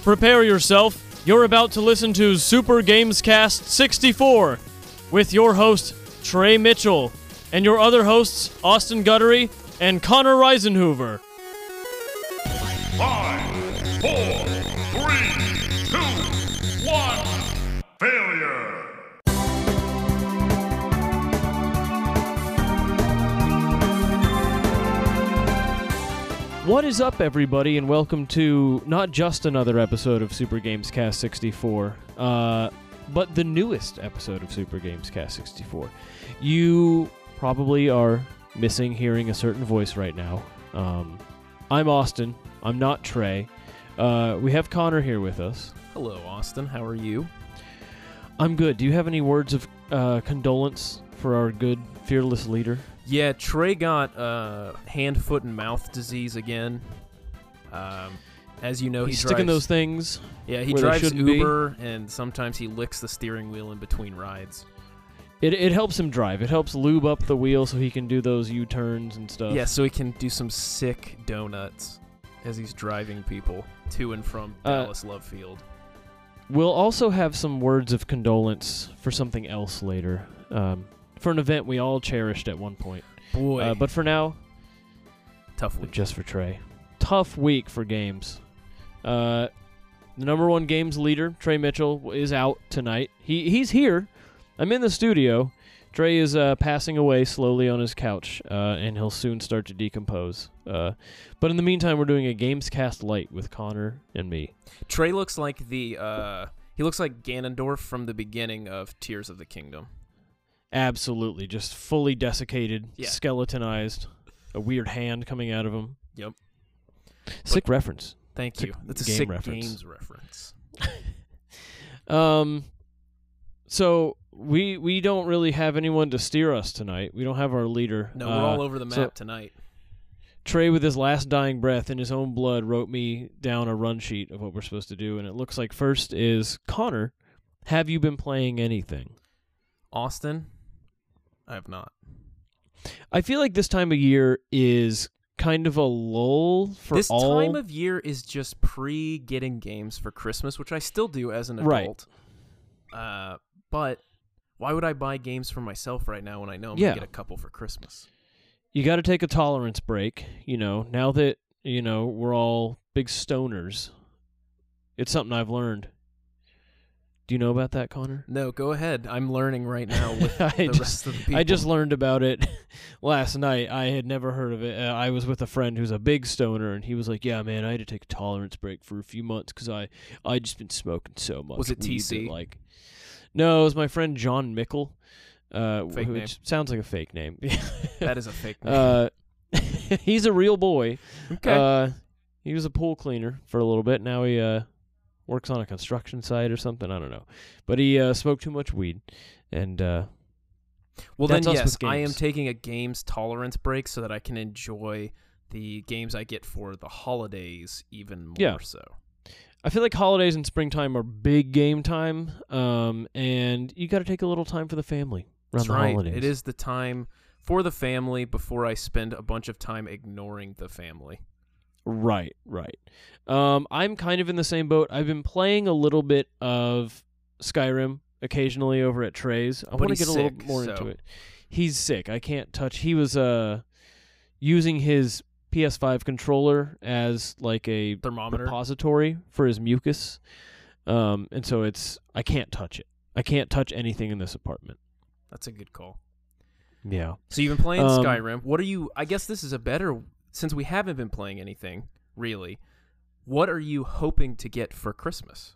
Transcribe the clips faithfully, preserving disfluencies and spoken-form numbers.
Prepare yourself. You're about to listen to Super Gamescast sixty-four with your host, Trey Mitchell, and your other hosts, Austin Guttery and Connor Reisenhoover. Five, four, three, two, one, failure! What is up, everybody, and welcome to not just another episode of Super Gamescast sixty-four, uh, but the newest episode of Super Gamescast sixty-four. You probably are missing hearing a certain voice right now. Um, I'm Austin. I'm not Trey. Uh, we have Connor here with us. Hello, Austin. How are you? I'm good. Do you have any words of uh, condolence for our good, fearless leader? Yeah, Trey got uh, hand, foot, and mouth disease again. Um, as you know, He's he sticking drives, those things. Yeah, he where they drives shouldn't be. Uber, and sometimes he licks the steering wheel in between rides. It it helps him drive. It helps lube up the wheel so he can do those U-turns and stuff. Yeah, so he can do some sick donuts as he's driving people to and from Uh, Dallas Love Field. We'll also have some words of condolence for something else later. Um, for an event we all cherished at one point. Boy, Uh, but for now, tough week. just for Trey. Tough week for games. Uh, the number one games leader, Trey Mitchell, is out tonight. He He's here. I'm in the studio. Trey is uh, passing away slowly on his couch, uh, and he'll soon start to decompose. Uh, but in the meantime, we're doing a Gamescast Light with Connor and me. Trey looks like the uh, he looks like Ganondorf from the beginning of Tears of the Kingdom. Absolutely, just fully desiccated, Yeah. skeletonized, a weird hand coming out of him. Yep. Sick But- reference. Thank Sick you. That's a game sick reference. games reference. Um, so we we don't really have anyone to steer us tonight. We don't have our leader. No, Uh, we're all over the map so tonight. Trey, with his last dying breath in his own blood, wrote me down a run sheet of what we're supposed to do, and it looks like first is Connor. Have you been playing anything? Austin, I have not. I feel like this time of year is kind of a lull for this all. time of year is just pre getting games for Christmas, which I still do as an Right. adult. Uh, but why would I buy games for myself right now when I know I'm Yeah. gonna get a couple for Christmas? You got to take a tolerance break. You know, now that you know we're all big stoners, it's something I've learned. Do you know about that, Connor? No, go ahead. I'm learning right now with I the just- rest of the people. I just learned about it last night. I had never heard of it. Uh, I was with a friend who's a big stoner, and he was like, "Yeah, man, I had to take a tolerance break for a few months because I I just been smoking so much." Was it weed T C? that, like, no, it was my friend John Mickle, uh, Fake which name. sounds like a fake name. That is a fake name. uh, he's a real boy. okay. Uh, he was a pool cleaner for a little bit. Now he uh works on a construction site or something. I don't know, but he uh, smoked too much weed, and uh. well, that's then, us yes, with I am games. taking a games tolerance break so that I can enjoy the games I get for the holidays even more Yeah. so. I feel like holidays and springtime are big game time, um, and you got to take a little time for the family around That's the right. holidays. It is the time for the family before I spend a bunch of time ignoring the family. Right, right. Um, I'm kind of in the same boat. I've been playing a little bit of Skyrim occasionally over at Trey's. I But want to he's get a little sick, more so- into it. He's sick. I can't touch. He was uh using his P S five controller as like a Thermometer. repository for his mucus, um, and so it's I can't touch it. I can't touch anything in this apartment. That's a good call. Yeah. So you've been playing Um, Skyrim. What are you? I guess this is a better since we haven't been playing anything really. What are you hoping to get for Christmas?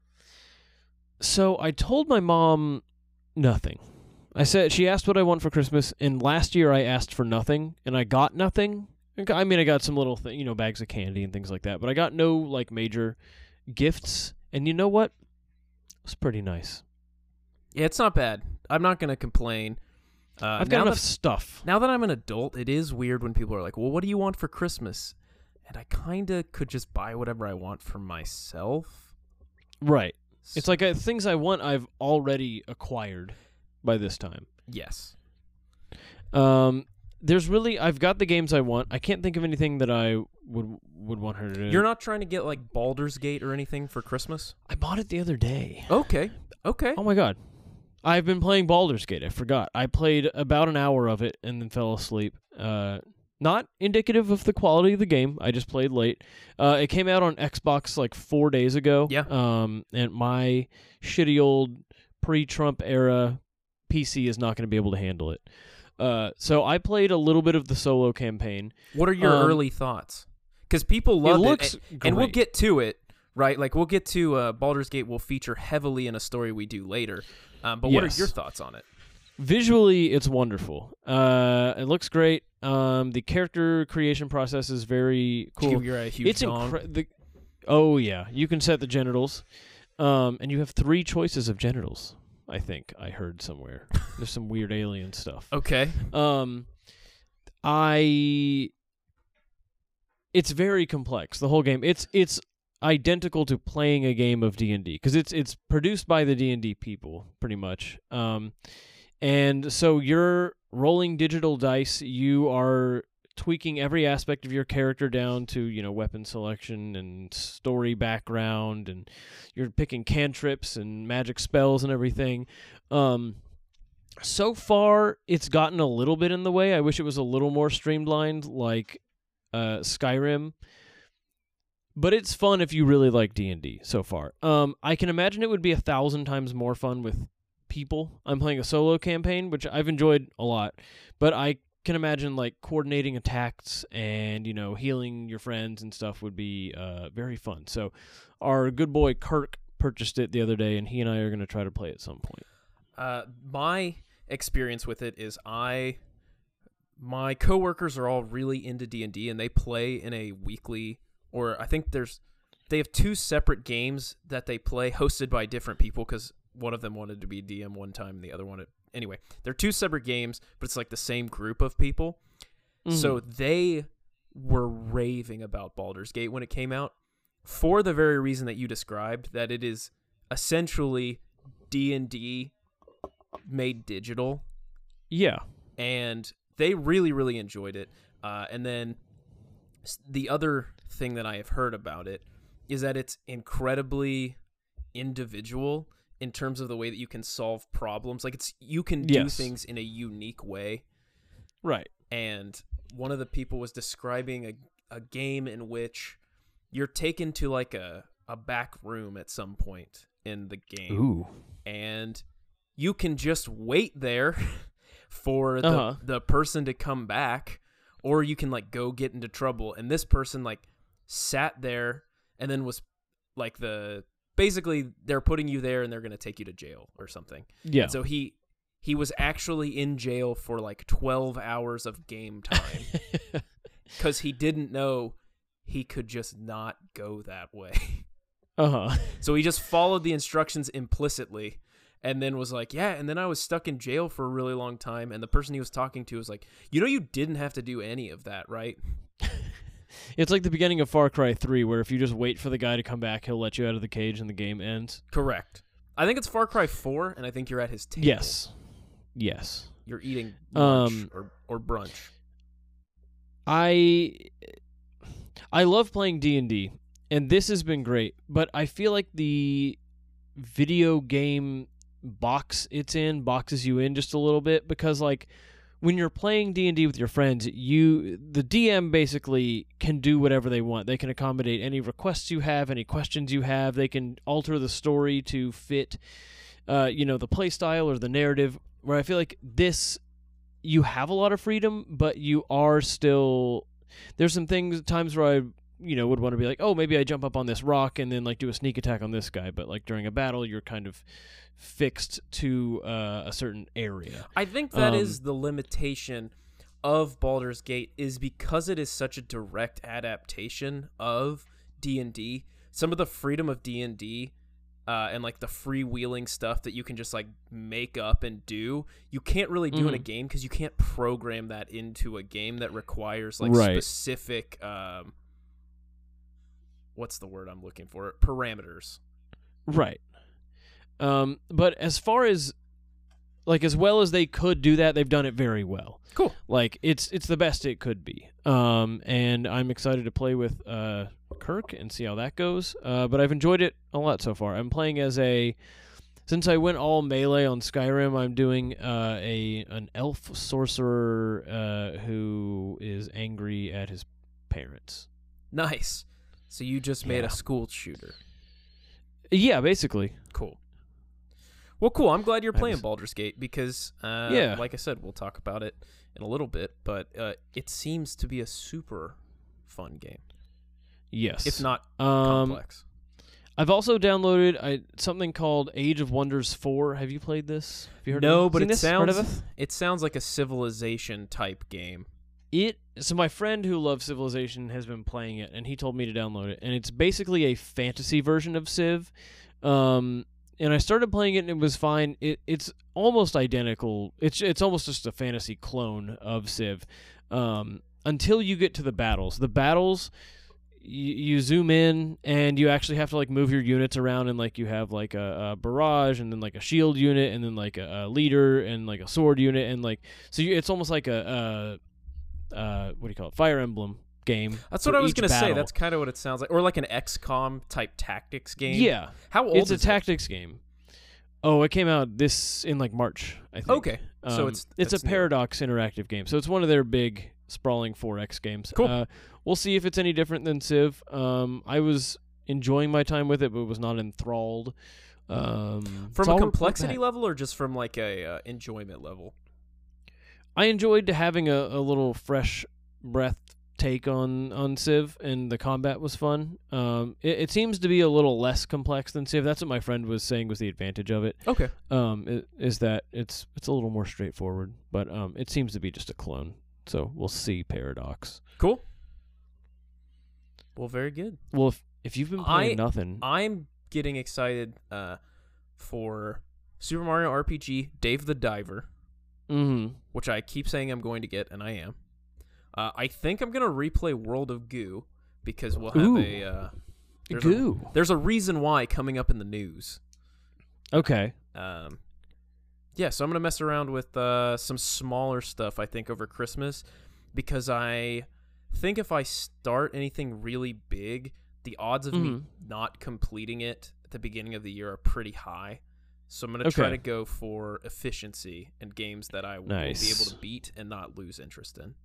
So I told my mom nothing. I said she asked what I want for Christmas, and last year I asked for nothing, and I got nothing. I mean, I got some little, th- you know, bags of candy and things like that, but I got no like major gifts. And you know what? It was pretty nice. Yeah, it's not bad. I'm not going to complain. Uh, I've got now enough that, stuff. now that I'm an adult, it is weird when people are like, "Well, what do you want for Christmas?" And I kind of could just buy whatever I want for myself. Right. It's like uh, things I want I've already acquired by this time. Yes. Um, there's really I've got the games I want. I can't think of anything that I would would want her to do. You're not trying to get like Baldur's Gate or anything for Christmas? I bought it the other day. Okay. Okay. Oh my god. I've been playing Baldur's Gate. I forgot. I played about an hour of it and then fell asleep. Uh, not indicative of the quality of the game. I just played late. Uh, it came out on Xbox like four days ago. Yeah. Um, and my shitty old pre-Trump era P C is not going to be able to handle it. Uh, so I played a little bit of the solo campaign. What are your Um, early thoughts? Because people love it. it, Looks and, and we'll great. get to it, right? Like we'll get to uh, Baldur's Gate. Will feature heavily in a story we do later. Um, but what Yes. are your thoughts on it? Visually, it's wonderful. Uh, it looks great. Um, the character creation process is very Did you cool. give your uh, huge It's dong? incre- the Oh yeah, you can set the genitals, um, and you have three choices of genitals. I think I heard somewhere. There's some weird alien stuff. Okay. Um, I. It's very complex. The whole game. It's it's identical to playing a game of D and D because it's it's produced by the D and D people pretty much. Um, and so you're rolling digital dice. You are tweaking every aspect of your character down to, you know, weapon selection and story background, and you're picking cantrips and magic spells and everything. Um, so far, it's gotten a little bit in the way. I wish it was a little more streamlined, like uh, Skyrim. But it's fun if you really like D and D so far. Um, I can imagine it would be a thousand times more fun with people. I'm playing a solo campaign, which I've enjoyed a lot, but I can imagine like coordinating attacks and, you know, healing your friends and stuff would be uh, very fun. So our good boy Kirk purchased it the other day, and he and I are going to try to play at some point. Uh, my experience with it is I, my coworkers are all really into D and D, and they play in a weekly, or I think there's, they have two separate games that they play hosted by different people because one of them wanted to be D M one time and the other wanted, anyway, they're two separate games, but it's like the same group of people. Mm-hmm. So they were raving about Baldur's Gate when it came out for the very reason that you described, that it is essentially D and D made digital. Yeah. And they really, really enjoyed it. Uh, and then s- the other thing that I have heard about it is that it's incredibly individual in terms of the way that you can solve problems. Like it's, you can do Yes. things in a unique way. Right. And one of the people was describing a, a game in which you're taken to like a, a back room at some point in the game. Ooh. And you can just wait there for the, Uh-huh. the person to come back, or you can like go get into trouble. And this person like sat there and then was like the, basically they're putting you there and they're going to take you to jail or something. Yeah. And so he, he was actually in jail for like twelve hours of game time because he didn't know he could just not go that way. Uh-huh. So he just followed the instructions implicitly and then was like, yeah, and then I was stuck in jail for a really long time. And the person he was talking to was like, you know, you didn't have to do any of that, right? It's like the beginning of Far Cry three, where if you just wait for the guy to come back, he'll let you out of the cage and the game ends. Correct. I think it's Far Cry four, and I think you're at his table. Yes. Yes. You're eating lunch Um, or, or brunch. I I love playing D and D, and this has been great, but I feel like the video game box it's in boxes you in just a little bit, because like when you're playing D and D with your friends, you the D M basically can do whatever they want. They can accommodate any requests you have, any questions you have. They can alter the story to fit uh, you know, the play style or the narrative, where I feel like this, you have a lot of freedom, but you are still, there's some things, times where I, you know, would want to be like, oh, maybe I jump up on this rock and then like do a sneak attack on this guy, but like during a battle, you're kind of fixed to uh, a certain area. I think that Um, is the limitation of Baldur's Gate, is because it is such a direct adaptation of D and D. Some of the freedom of D and D uh, and like the freewheeling stuff that you can just like make up and do, you can't really do in a Mhm. game because you can't program that into a game that requires like Right. specific um, what's the word I'm looking for? Parameters. Right. Um, but as far as like as well as they could do that, they've done it very well. Cool. Like it's it's the best it could be. Um, and I'm excited to play with uh, Kirk and see how that goes. Uh, but I've enjoyed it a lot so far. I'm playing as a since I went all melee on Skyrim, I'm doing uh, a an elf sorcerer uh, who is angry at his parents. Nice. So you just made Yeah. a school shooter. Yeah, basically. Cool. Well, cool. I'm glad you're I playing just- Baldur's Gate because, uh, Yeah. like I said, we'll talk about it in a little bit, but uh, it seems to be a super fun game, Yes. if not um, complex. I've also downloaded I, something called Age of Wonders four. Have you played this? Have you heard No, of it? but Seen it this? Heard of sounds it? it sounds like a Civilization type game. It so my friend who loves Civilization has been playing it, and he told me to download it. And it's basically a fantasy version of Civ. Um, and I started playing it, and it was fine. It it's almost identical. It's it's almost just a fantasy clone of Civ. Um, until you get to the battles. The battles. You, you zoom in and you actually have to like move your units around, and like you have like a, a barrage and then like a shield unit and then like a, a leader and like a sword unit, and like so you, it's almost like a, a uh what do you call it, Fire Emblem game. That's for what I was each gonna say. battle. That's kind of what it sounds like, or like an X COM type tactics game. Yeah, How old it's a is tactics game. Oh, it came out this in like March, I think. Okay, so Um, it's it's a it's new. Paradox interactive game, so it's one of their big sprawling four X games. Cool. Uh, we'll see if it's any different than Civ. Um, I was enjoying my time with it, but was not enthralled. Um, From so a I'll report complexity back. level, or just from like a uh, enjoyment level? I enjoyed having a, a little fresh breath take on, on Civ, and the combat was fun. Um, it, it seems to be a little less complex than Civ. That's what my friend was saying was the advantage of it. Okay. Um, i- is that it's it's a little more straightforward, but um, it seems to be just a clone. So we'll see. Paradox. Cool. Well, very good. Well, if if you've been playing I- nothing, I'm getting excited uh, for Super Mario R P G Dave the Diver, mm-hmm. which I keep saying I'm going to get, and I am. Uh, I think I'm going to replay World of Goo because we'll have Ooh. a uh, there's Goo. A, there's a reason why coming up in the news. Okay. Um, yeah, so I'm gonna mess around with uh, some smaller stuff, I think, over Christmas, because I think if I start anything really big, the odds of me Mhm. not completing it at the beginning of the year are pretty high. So I'm gonna try Okay. to go for efficiency and games that I will be Nice. able to beat and not lose interest in.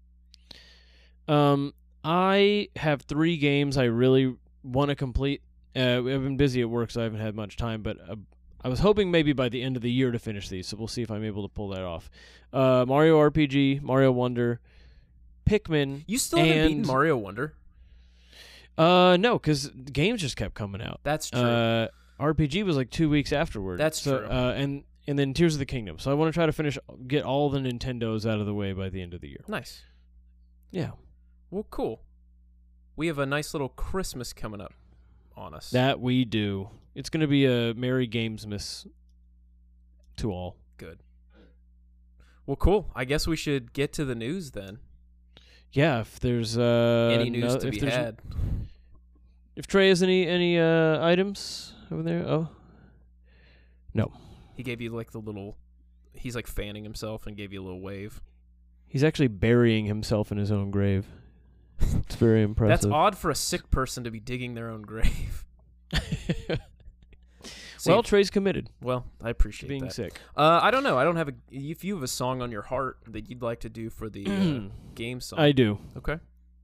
Um, I have three games I really want to complete. Uh, I've been busy at work, so I haven't had much time. But uh, I was hoping maybe by the end of the year to finish these. So we'll see if I'm able to pull that off. Uh, Mario R P G, Mario Wonder, Pikmin. You still haven't beaten And- Mario Wonder? Uh, no, because games just kept coming out. That's true. Uh, R P G was like two weeks afterward. That's so, true. Uh, and and then Tears of the Kingdom. So I want to try to finish, get all the Nintendos out of the way by the end of the year. Nice. Yeah, Well, cool. We have a nice little Christmas coming up on us. that we do. It's gonna be a Merry Gamesmas to all. Good. Well, cool. I guess we should get to the news then. Yeah, if there's uh Any news no- to if be there's- had? If Trey has any any uh items over there, oh He gave you like the little. He's like fanning himself and gave you a little wave. he's actually burying himself in his own grave. It's very impressive. That's odd for a sick person to be digging their own grave. See, Well, Trey's committed well, I to appreciate being that. sick. Uh, I don't know. I don't have a. If you have a song on your heart that you'd like to do for the uh, game song, I do. okay.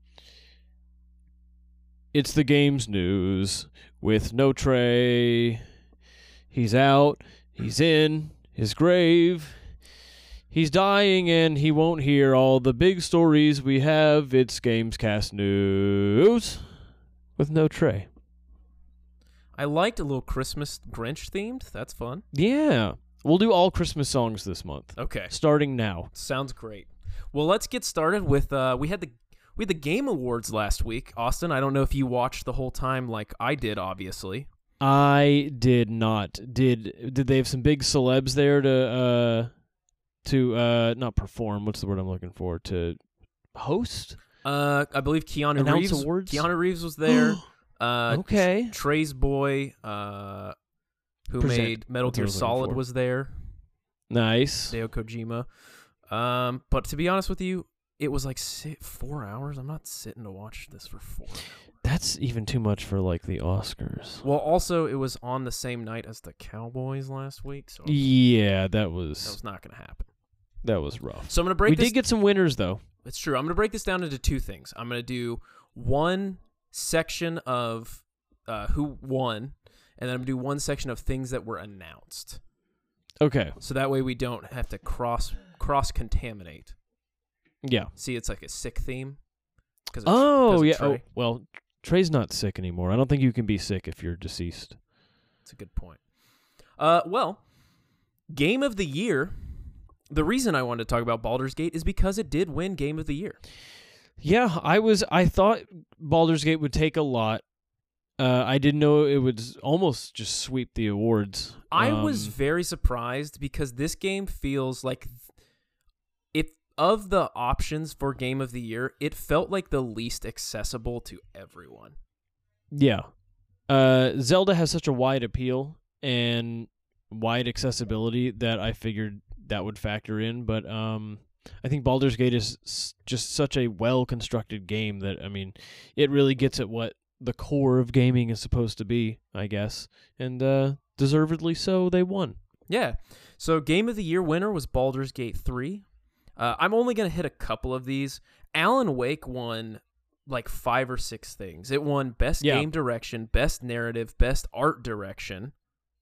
It's the games news with no Trey. He's out. He's in his grave. He's dying and he won't hear all the big stories we have. It's Gamescast News with no Trey. I liked a little Christmas Grinch themed. That's fun. Yeah. We'll do all Christmas songs this month, Okay. starting now. Sounds great. Well, let's get started with uh we had the we had the Game Awards last week. Austin, I don't know if you watched the whole time like I did, obviously. I did not. Did did they have some big celebs there to uh to uh not perform, what's the word I'm looking for? To host? Uh I believe Keanu Announce Reeves awards? Keanu Reeves was there. uh Okay. Trey's boy, uh who Present. made Metal That's what I Gear was looking Solid for. was there. Nice. Hideo Kojima. Um, but to be honest with you, it was like si- four hours. I'm not sitting to watch this for four hours. That's even too much for like the Oscars. Well, also it was on the same night as the Cowboys last week, so Yeah, that that was was not going to happen. that was rough. So I'm going to break We this. did get some winners though. It's true. I'm going to break this down into two things. I'm going to do one section of uh, who won, and then I'm going to do one section of things that were announced. Okay. So that way we don't have to cross cross contaminate. Yeah. See, it's like a sick theme. Cause of, Oh 'cause of yeah. Oh, Trey. well, Trey's not sick anymore. I don't think you can be sick if you're deceased. That's a good point. Uh, well, Game of the Year. The reason I wanted to talk about Baldur's Gate is because it did win Game of the Year. Yeah, I was. I thought Baldur's Gate would take a lot. Uh, I didn't know it would almost just sweep the awards. I Um, was very surprised because this game feels like, if of the options for Game of the Year, it felt like the least accessible to everyone. Yeah. Uh, Zelda has such a wide appeal and wide accessibility that I figured that would factor in. But um, I think Baldur's Gate is s- just such a well-constructed game that, I mean, it really gets at what the core of gaming is supposed to be, I guess. And uh, deservedly so, they won. Yeah. So Game of the Year winner was Baldur's Gate three. Uh, I'm only going to hit a couple of these. Alan Wake won like five or six things. It won Best Yeah. Game Direction, Best Narrative, Best Art Direction,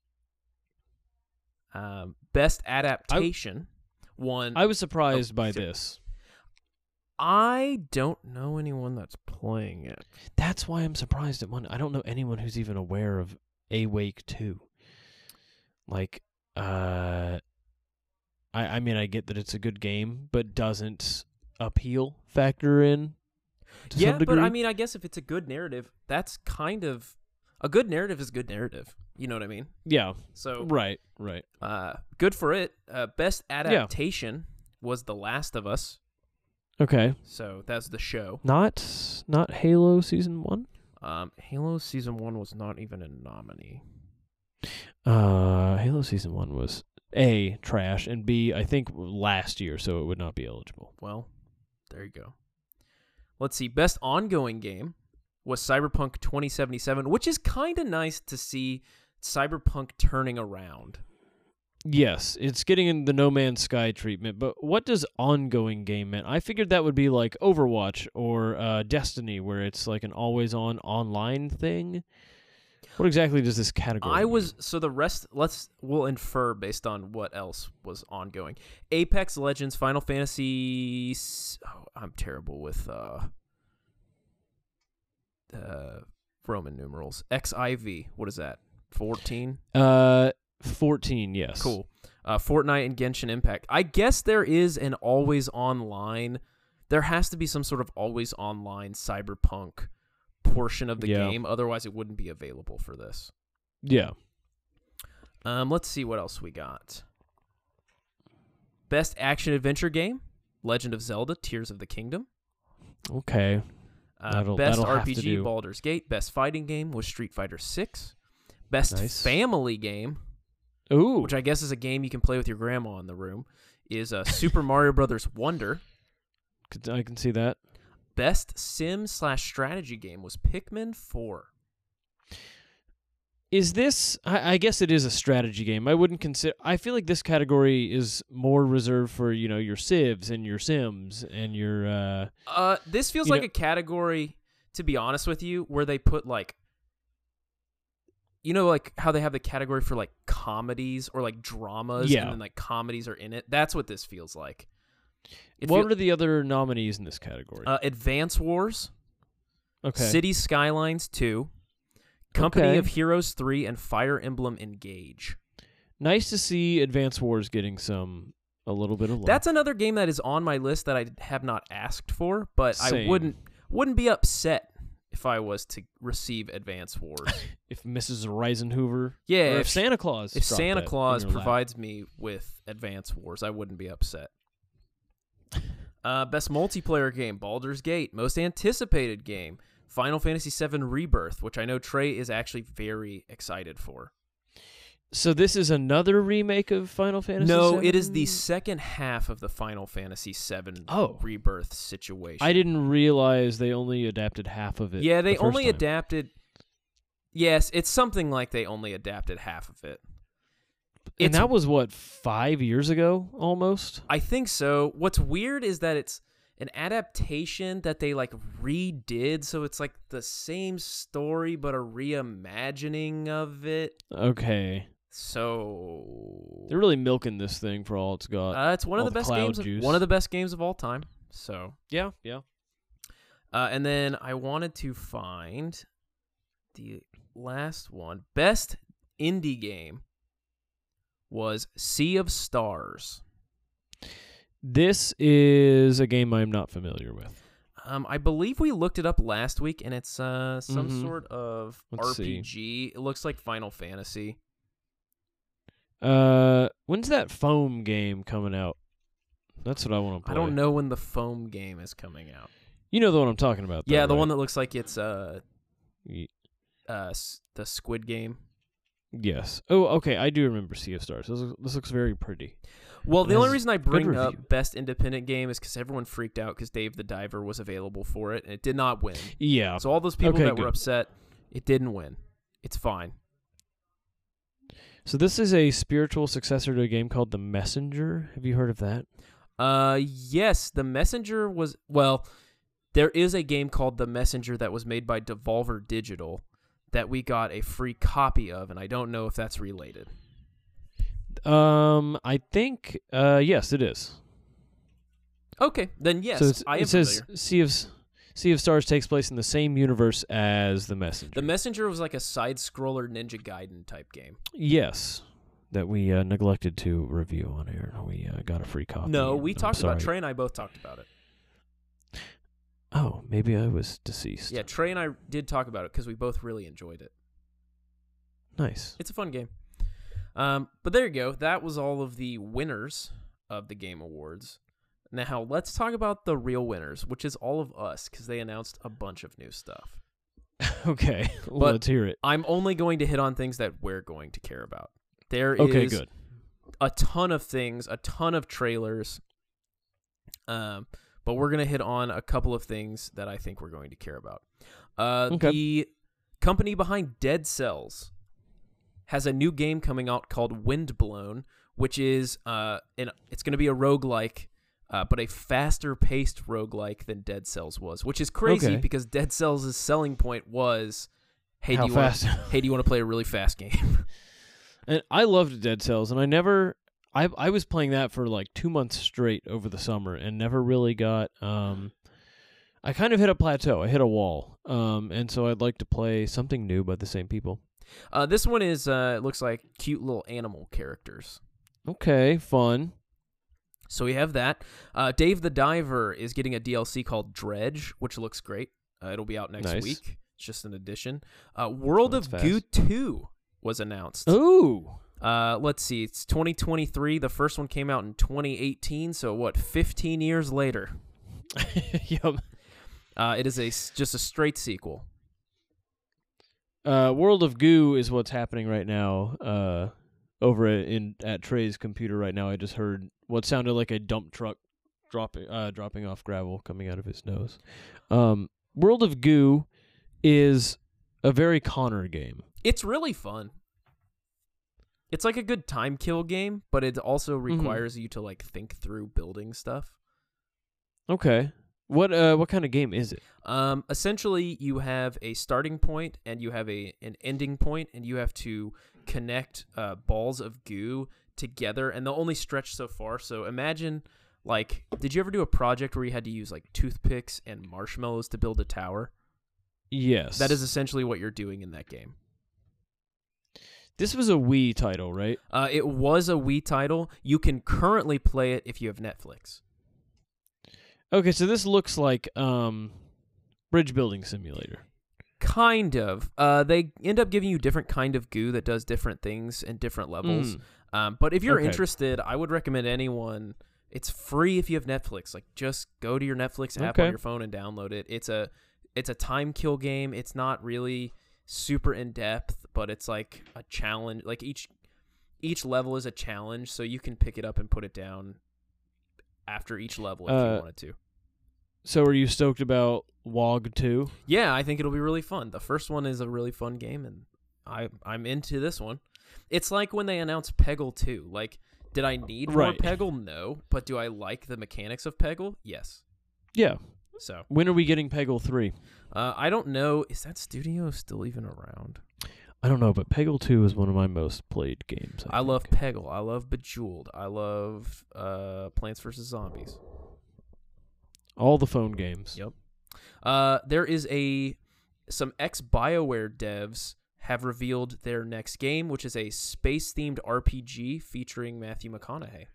um, Best Adaptation. won. I was surprised Oh, by sure. this. I don't know anyone that's playing it. That's why I'm surprised at one. I don't know anyone who's even aware of Awake two. Like, uh, I I mean, I get that it's a good game, but doesn't appeal factor in to Yeah, some degree? but I mean, I guess if it's a good narrative, that's kind of a good narrative is good narrative. You know what I mean? yeah, So, right, right. uh, good for it. Uh, best adaptation was The Last of Us. Okay, So that's the show. not not Halo season one. Um, Halo season one was not even a nominee. Uh, Halo season one was A, trash, and B, I think last year, so it would not be eligible. Well, there you go. Let's see. Best ongoing game was Cyberpunk twenty seventy-seven, which is kind of nice to see Cyberpunk turning around. Yes, it's getting in the No Man's Sky treatment, but what does ongoing game mean? I figured that would be like Overwatch or uh, Destiny, where it's like an always-on online thing. What exactly does this category I mean? was so the rest. Let's we'll infer based on what else was ongoing. Apex Legends, Final Fantasy. s- Oh, I'm terrible with uh, uh, Roman numerals. X I V. What is that? fourteen. Uh, fourteen, yes. Cool. Uh, Fortnite and Genshin Impact. I guess there is an always online. There has to be some sort of always online Cyberpunk portion of the Yeah. game. Otherwise, it wouldn't be available for this. Yeah. Um, let's see what else we got. Best action adventure game: Legend of Zelda: Tears of the Kingdom. Okay. Uh, That'll- best that'll have to R P G: do. Baldur's Gate. Best fighting game was Street Fighter six. Best Nice. family game, Ooh. which I guess is a game you can play with your grandma in the room, is uh, Super Mario Brothers Wonder. Could- I can see that. Best sim slash strategy game was Pikmin four. Is this? I, I guess it is a strategy game. I wouldn't consider. I feel like this category is more reserved for you know your Civs and your Sims and your. Uh, Uh, this feels You like know- a category, to be honest with you, where they put like, you know, like how they have the category for like comedies or like dramas, Yeah. and then like comedies are in it. That's what this feels like. It what feel- are the other nominees in this category? uh, Advance Wars, okay. City Skylines two, Company Okay. of Heroes three, and Fire Emblem Engage. Nice to see Advance Wars getting some a little bit of love. That's another game that is on my list that I have not asked for, but Same. I wouldn't wouldn't be upset if I was to receive Advance Wars. if Missus Reisenhoover. Yeah, Or if, if- Santa Claus. If dropped Santa that in Claus your lap. provides me with Advance Wars, I wouldn't be upset. Uh, best multiplayer game, Baldur's Gate. Most anticipated game, Final Fantasy seven Rebirth, which I know Trey is actually very excited for. So this is another remake of Final Fantasy No, seven? it is the second half of the Final Fantasy seven Oh. Rebirth situation. I didn't realize they only adapted half of it. Yeah, they the first only time. adapted. Yes, it's something like they only adapted half of it. And It's- that was, what, five years ago, almost? I think so. What's weird is that it's an adaptation that they like redid, so it's like the same story but a reimagining of it. Okay. So They're really milking this thing for all it's got. uh, it's one of all the the best cloud games. Of, juice. one of the best games of all time. So yeah, yeah. uh, and then I wanted to find the last one. Best indie game was Sea of Stars. This is a game I'm not familiar with. Um, I believe we looked it up last week, and it's uh some Mhm. sort of Let's R P G. It looks like Final Fantasy. Uh, when's that foam game coming out? That's what I want to play. I don't know when the Foam game is coming out. You know the one I'm talking about, though, Yeah, the right? one that looks like it's uh Ye- uh s- the Squid Game. Yes. Oh, okay. I do remember Sea of Stars. This looks, this looks very pretty. Well, It the only has reason I good bring review. up Best Independent Game is because everyone freaked out because Dave the Diver was available for it, and it did not win. Yeah. So all those people Okay, that good. were upset, it didn't win. It's fine. So this is a spiritual successor to a game called The Messenger. Have you heard of that? Uh, yes, The Messenger was, well, there is a game called The Messenger that was made by Devolver Digital that we got a free copy of, and I don't know if that's related. Um, I think, uh, yes, it is. Okay, then yes, so it's, I am it says familiar. Sea of Sea of Stars takes place in the same universe as The Messenger. The Messenger was like a side-scroller Ninja Gaiden type game. Yes, that we uh, neglected to review on air. We uh, got a free copy. No, and we I'm talked about sorry. Trey and I both talked about it. Oh, maybe I was deceased. Yeah, Trey and I did talk about it because we both really enjoyed it. Nice. It's a fun game. Um, but there you go. That was all of the winners of the Game Awards. Now, let's talk about the real winners, which is all of us, because they announced a bunch of new stuff. Okay, well, But- let's hear it. I'm only going to hit on things that we're going to care about. There is Okay, good. a ton of things, a ton of trailers, um, but we're going to hit on a couple of things that I think we're going to care about. Uh, Okay. The company behind Dead Cells has a new game coming out called Windblown, which is uh, an, it's going to be a roguelike, uh, but a faster-paced roguelike than Dead Cells was, which is crazy Okay. because Dead Cells' selling point was, hey, How do you fast? Want, hey, do you want to play a really fast game? And I loved Dead Cells, and I never, I I was playing that for like two months straight over the summer, and never really got. Um, I kind of hit a plateau. I hit a wall, um, and so I'd like to play something new by the same people. Uh, this one is uh, it looks like cute little animal characters. Okay, fun. So we have that. Uh, Dave the Diver is getting a D L C called Dredge, which looks great. Uh, it'll be out next Nice. week. It's just an addition. Uh, World Oh, of that's Goo fast. two was announced. Ooh, Uh, let's see. It's twenty twenty-three. The first one came out in twenty eighteen. So what? fifteen years later. yep. Uh, it is a s- just a straight sequel. Uh, World of Goo is what's happening right now. Uh, over at, in at Trey's computer right now. I just heard what sounded like a dump truck dropping uh, dropping off gravel coming out of his nose. Um, World of Goo is a very Connor game. It's really fun. It's like a good time kill game, but it also requires you to like think through building stuff. Okay. What uh what kind of game is it? Um, essentially, you have a starting point and you have a an ending point, and you have to connect uh, balls of goo together, and they'll only stretch so far. So imagine, like, did you ever do a project where you had to use like toothpicks and marshmallows to build a tower? Yes. That is essentially what you're doing in that game. This was a Wii title, right? Uh, it was a Wii title. You can currently play it if you have Netflix. Okay, so this looks like um Bridge Building Simulator. Kind of. Uh, they end up giving you different kind of goo that does different things in different levels. Mm. Um, but if you're Okay. interested, I would recommend anyone. It's free if you have Netflix. Like, just go to your Netflix app Okay. on your phone and download it. It's a it's a time kill game. It's not really super in depth, but it's like a challenge. Like each each level is a challenge, so you can pick it up and put it down after each level if Uh, you wanted to. So are you stoked about W O G two? Yeah, I think it'll be really fun. The first one is a really fun game, and I I'm into this one. It's like when they announced Peggle two. Like, did I need more Right. Peggle? No. But do I like the mechanics of Peggle? Yes. Yeah. So When are we getting Peggle three? uh, I don't know. Is that studio still even around? I don't know, but Peggle two is one of my most played games. I, I love think. Peggle. I love Bejeweled. I love uh, Plants vs. Zombies. all the phone games. Yep. Uh, there is a some ex BioWare devs have revealed their next game, which is a space-themed R P G featuring Matthew McConaughey.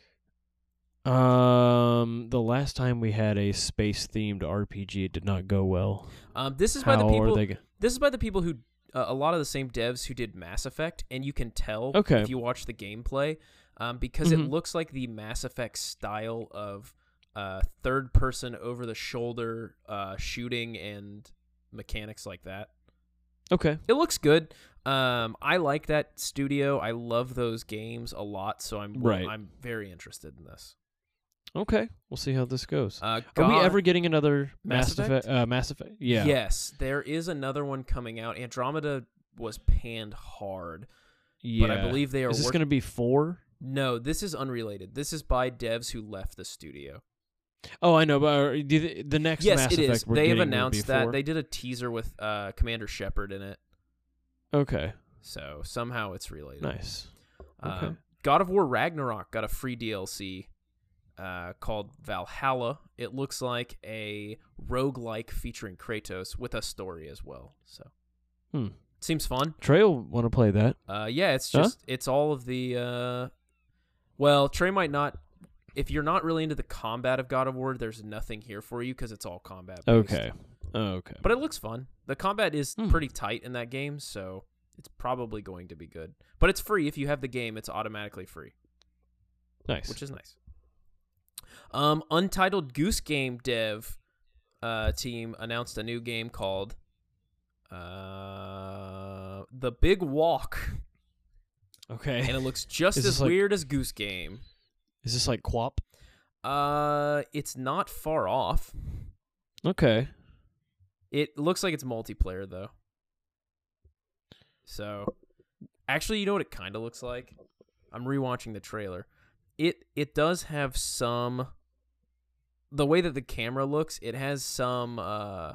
Um, the last time we had a space-themed R P G, it did not go well. Um, this is How by the people. are they? G- This is by the people who uh, a lot of the same devs who did Mass Effect, and you can tell Okay. if you watch the gameplay, um, because Mhm. it looks like the Mass Effect style of uh, third-person, over-the-shoulder uh, shooting and mechanics like that. Okay. It looks good. Um, I like that studio. I love those games a lot, so I'm Right. I'm very interested in this. Okay. We'll see how this goes. Uh, Are we God- ever getting another Mass Mass Effect? Effect? Uh, Mass Effect? Yeah. Yes, there is another one coming out. Andromeda was panned hard, Yeah. but I believe they are. Is this work- going to be four? No, this is unrelated. This is by devs who left the studio. Oh, I know, but are, do you, the next Yes, Mass it Effect is. we're They have getting will be announced that. four? They did a teaser with uh, Commander Shepard in it, Okay. so somehow it's related. Nice. Uh, Okay. God of War Ragnarok got a free D L C uh, called Valhalla. It looks like a roguelike featuring Kratos with a story as well. So Hmm. seems fun. Trey will want to play that. Uh, yeah, it's Huh? just it's all of the. Uh, well, Trey might not. If you're not really into the combat of God of War, there's nothing here for you because it's all combat. Okay. Okay. But it looks fun. The combat is Hmm. pretty tight in that game, so it's probably going to be good. But it's free. If you have the game, it's automatically free, Nice. which is nice. Um, Untitled Goose Game dev uh, team announced a new game called uh, The Big Walk, okay. and it looks just Is as this like- weird as Goose Game. Is this like Quap? Uh, it's not far off. Okay. It looks like it's multiplayer though. So, actually, you know what it kind of looks like? I'm rewatching the trailer. It it does have some the way that the camera looks, it has some uh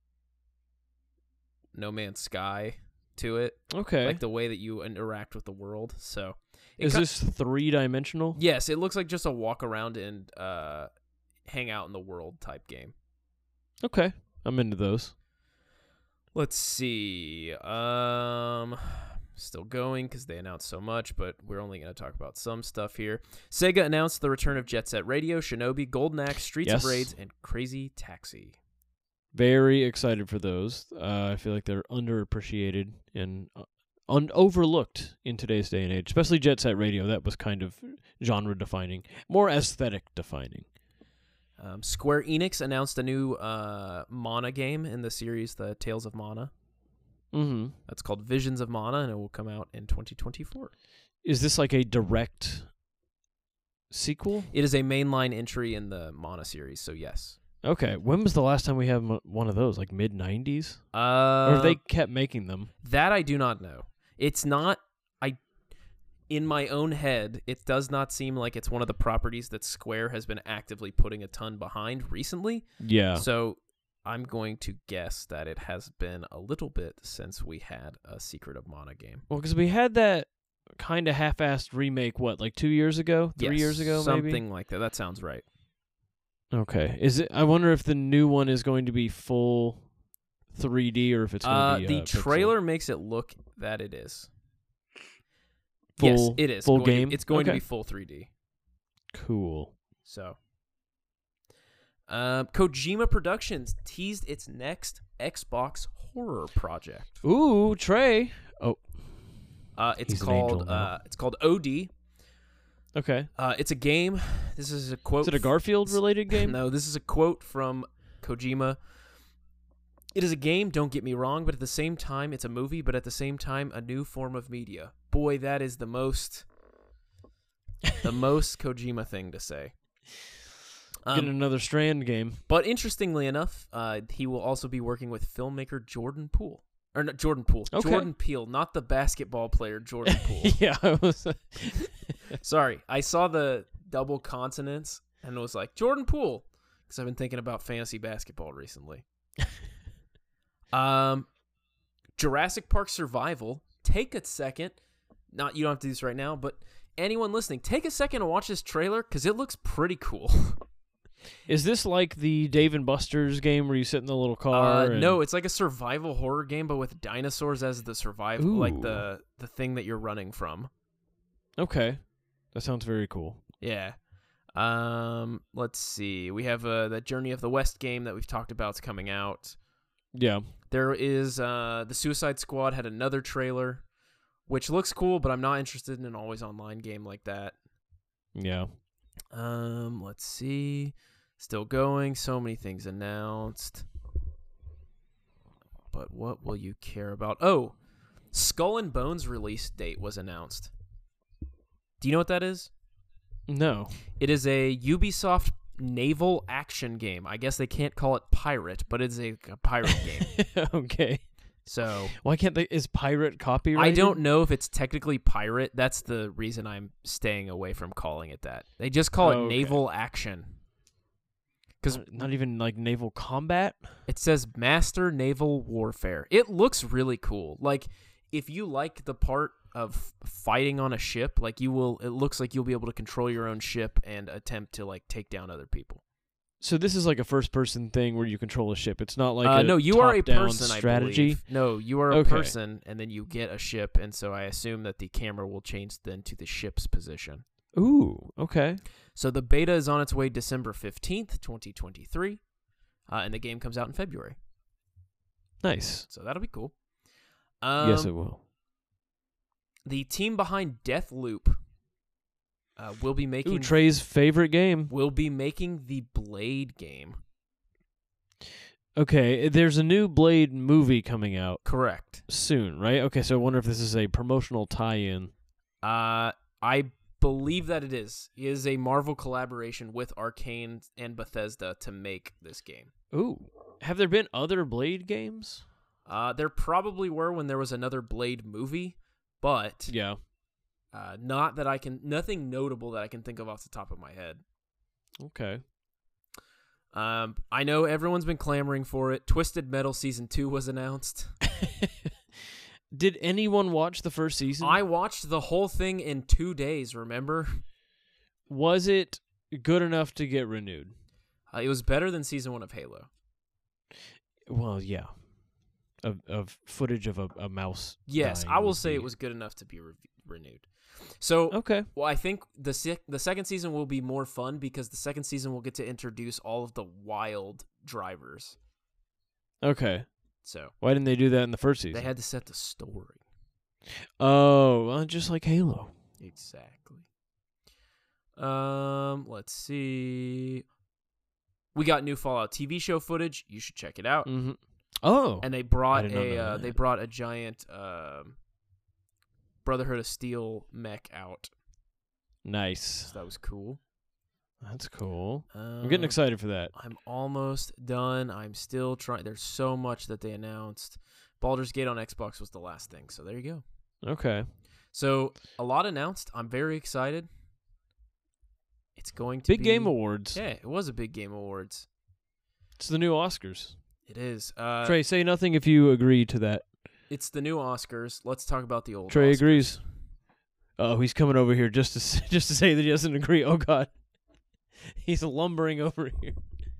No Man's Sky to it. Okay. Like the way that you interact with the world. So, it Is ki- this three-dimensional? Yes, it looks like just a walk around and uh hang out in the world type game. Okay. I'm into those. Let's see. Um, still going because they announced so much, but we're only going to talk about some stuff here. Sega announced the return of Jet Set Radio, Shinobi, Golden Axe, Streets Yes. of Rage, and Crazy Taxi. Very excited for those. Uh, I feel like they're underappreciated and uh, un- overlooked in today's day and age, especially Jet Set Radio. That was kind of genre-defining, more aesthetic-defining. Um, Square Enix announced a new uh, Mana game in the series, the Tales of Mana. Mm-hmm. That's called Visions of Mana, and it will come out in twenty twenty-four. Is this like a direct sequel? It is a mainline entry in the Mana series, so yes. Okay. When was the last time we had m- one of those? Like mid nineties? Uh, Or have they kept making them? That I do not know. It's not. I, in my own head, it does not seem like it's one of the properties that Square has been actively putting a ton behind recently. Yeah. So I'm going to guess that it has been a little bit since we had a Secret of Mana game. Well, because we had that kind of half-assed remake, what, like two years ago? Three Yes, years ago, something maybe? like that. That sounds right. Okay. Is it? I wonder if the new one is going to be full three D or if it's going Uh, to be the uh, pixel. trailer makes it look that it is. Full, yes, it is full going to- game. it's going to Okay. be full three D. Cool. So, uh, Kojima Productions teased its next Xbox horror project. Ooh, Trey. Oh, Uh, it's He's an angel called now. uh, it's called O D. okay. Uh, it's a game. This is a quote. Is it a Garfield-related game? No, this is a quote from Kojima. It is a game, don't get me wrong, but at the same time, it's a movie, but at the same time, a new form of media. boy, that is the most the most Kojima thing to say. Getting Um, another Strand game. but interestingly enough, uh, he will also be working with filmmaker Jordan Poole. Or not Jordan Poole. Okay. Jordan Peele, not the basketball player Jordan Poole. yeah, I was. Sorry, I saw the double consonants and was like, Jordan Poole. Because I've been thinking about fantasy basketball recently. um, Jurassic Park Survival. Take a second. Not You don't have to do this right now, but anyone listening, take a second to watch this trailer because it looks pretty cool. Is this like the Dave and Buster's game where you sit in the little car? Uh, and... no, it's like a survival horror game, but with dinosaurs as the survival, like Ooh. the the thing that you're running from. Okay, that sounds very cool. Yeah. Um. Let's see. We have uh, the Journey of the West game that we've talked about is coming out. Yeah. There is uh the Suicide Squad had another trailer, which looks cool, but I'm not interested in an always online game like that. Yeah. Um. Let's see. Still going. So many things announced. But what will you care about? Oh, Skull and Bones release date was announced. Do you know what that is? No. It is a Ubisoft naval action game. I guess they can't call it pirate, but it's a, a pirate game. Okay. So Why can't they? Is pirate copyrighted? I don't know if it's technically pirate. That's the reason I'm staying away from calling it that. They just call Oh, it okay. naval action. Because Not- not even like naval combat. it says Master Naval Warfare. It looks really cool. Like, if you like the part of fighting on a ship, like you will, it looks like you'll be able to control your own ship and attempt to like take down other people. So this is like a first-person thing where you control a ship. It's not like uh, a no, you are a top-down person. strategy. I believe. No, you are a Okay. person, and then you get a ship, and so I assume that the camera will change then to the ship's position. Ooh. Okay. So the beta is on its way December fifteenth, twenty twenty-three, uh, and the game comes out in February. Nice. So that'll be cool. Um, yes, it will. The team behind Deathloop uh, will be making Ooh, Trey's favorite game. will be making the Blade game. Okay, there's a new Blade movie coming out Correct. soon, right? Okay, so I wonder if this is a promotional tie-in. Uh, I believe that it is. It is a Marvel collaboration with Arcane and Bethesda to make this game. Ooh. Have there been other Blade games? Uh, there probably were when there was another Blade movie, but Yeah. uh, not that I can. Nothing notable that I can think of off the top of my head. Okay. Um, I know everyone's been clamoring for it. Twisted Metal Season two was announced. Did anyone watch the first season? I watched the whole thing in two days, remember? Was it good enough to get renewed? Uh, it was better than Season one of Halo. Well, yeah. Of of footage of a, a mouse. Yes, dying I will would say be- it was good enough to be re- renewed. So, Okay. well, I think the sec- the second season will be more fun because the second season will get to introduce all of the wild drivers. Okay. So, Why didn't they do that in the first season? they had to set the story. Oh, well, just like Halo. Exactly. Um, let's see. We got new Fallout T V show footage. You should check it out. Mm-hmm. Oh. And they brought did not a know uh, that. they brought a giant um, Brotherhood of Steel mech out. Nice. So that was cool. That's cool. Um, I'm getting excited for that. I'm almost done. I'm still trying. There's so much that they announced. Baldur's Gate on Xbox was the last thing. So there you go. Okay. So a lot announced. I'm very excited. It's going to Big be Game Awards. Yeah, it was a big Game Awards. It's the new Oscars. It is. Uh, Trey, say nothing if you agree to that. It's the new Oscars. Let's talk about the old. Trey Oscars. agrees. Oh, he's coming over here just to s- just to say that he doesn't agree. Oh God, he's lumbering over here.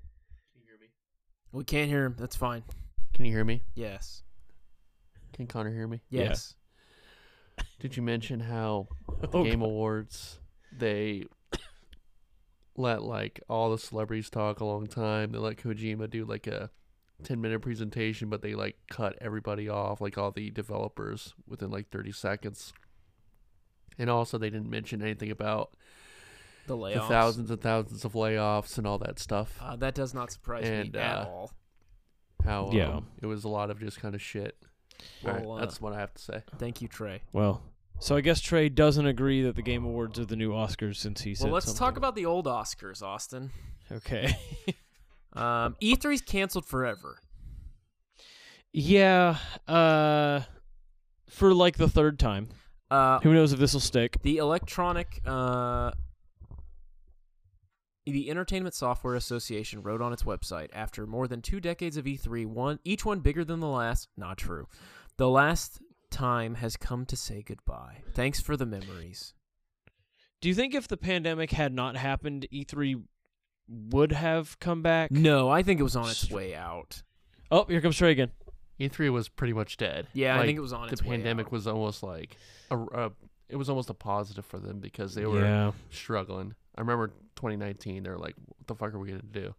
We can't hear him. That's fine. Can you hear me? Yes. Can Connor hear me? Yeah. Yes. Did you mention how the Oh, Game God. Awards, they let like all the celebrities talk a long time. They let Kojima do like a ten minute presentation, but they like cut everybody off, like all the developers within like thirty seconds. And also they didn't mention anything about The layoffs. the thousands and thousands of layoffs and all that stuff. Uh, that does not surprise And, me at uh, all. How Yeah. um, it was a lot of just kind of shit. Well, All right, uh, that's what I have to say. Thank you, Trey. Well, So I guess Trey doesn't agree that the Game Awards are the new Oscars since he said Well, let's something. talk about the old Oscars, Austin. Okay. Um, E three's canceled forever. Yeah, uh, for like the third time. Uh, Who knows if this will stick? the electronic, uh, the Entertainment Software Association wrote on its website, after more than two decades of E three, one each one bigger than the last. Not true. The last time has come to say goodbye. Thanks for the memories. Do you think if the pandemic had not happened, E three would have come back? No, I think it was on its way out. Oh, here comes Trey again. E three was pretty much dead. Yeah, I Like, think it was on its the way pandemic out. was almost like a, a it was almost a positive for them because they were Yeah. struggling. I remember twenty nineteen. They were like, "What the fuck are we gonna do?"